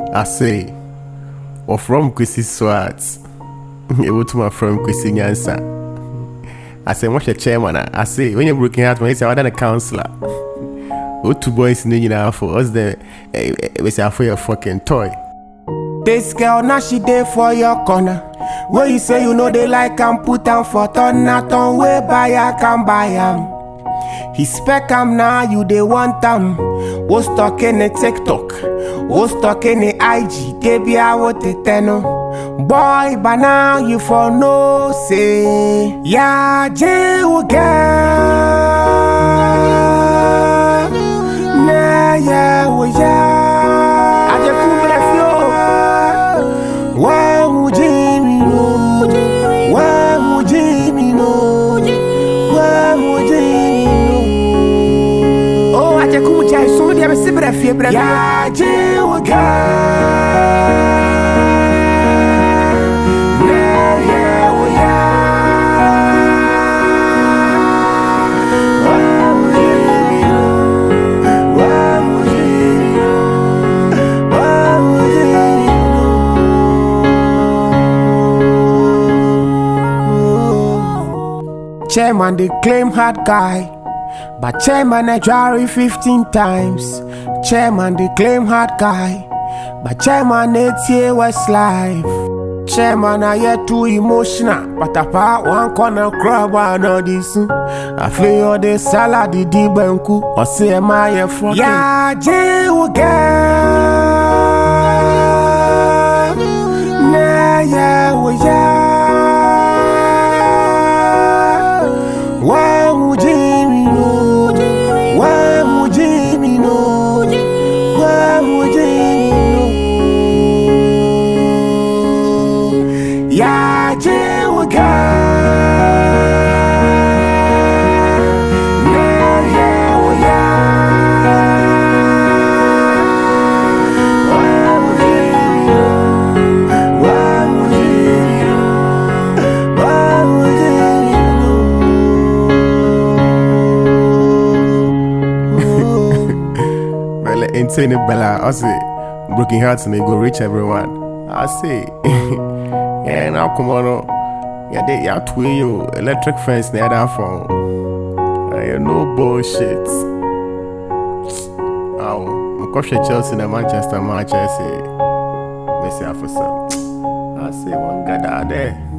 I say, or from Kwesi Swartz, able to my friend Kwesi Nyansa. I say, what's your chairman? I say, when you're working out, when you say, I'm a counselor. What two boys need you for us? We say, for your fucking toy. This girl now she there for your corner. Where you say you know they like and put am for turn not on way buy I can buy am. He spec am now you they want am. Was talking a TikTok, was talking a IG. They be out the tenor. Boy, but now you for no say. Yeah, Jew girl. Nah, yeah, oh yeah. I just come back flow. Why would Jimmy know? Why would Jimmy know? Why would Jimmy know? Oh, I just come back. Somebody have a sibling fear, but yeah, Jew girl. Chairman they claim hard guy, but chairman I jury 15 times. Chairman they claim hard guy, but chairman 8 year Westlife. Chairman I yet too emotional, but apart one corner crab and all this. I feel all the salad the banku or say my fucking yeah, Jew girl. Nah, yeah, oh yeah. Why would Jimmy know? Why would Jimmy know? Why would Jimmy know? Yeah, Jew girl. Nah, yeah, oh yeah. Why would Jimmy know? Why would Jimmy know? Why would Jimmy know? Well, insane Bella, I say, broken hearts and they go reach everyone. I say, yeah, now come on, yeah, they are twin you electric fence near that phone. No bullshit. Oh, I'm coaching Chelsea and Manchester match. I say, Messi for some. I say, one guy out there.